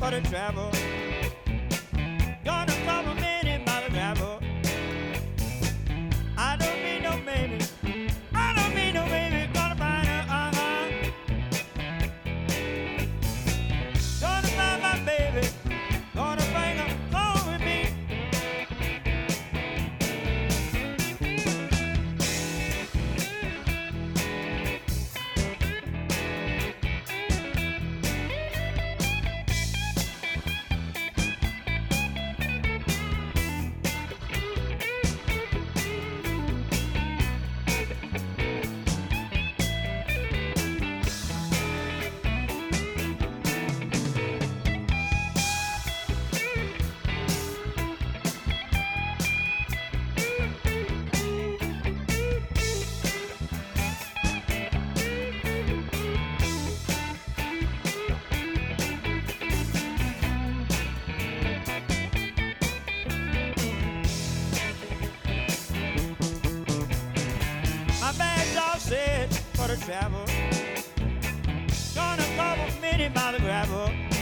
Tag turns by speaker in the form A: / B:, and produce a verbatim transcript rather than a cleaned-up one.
A: for the travel. Gonna cover many by the gravel. I don't mean no maybe. I don't mean no maybe. Gonna find her, uh-huh. Gonna find my baby. Gonna bring her home with me. My bag's all set for the travel. Gonna cover many by the gravel.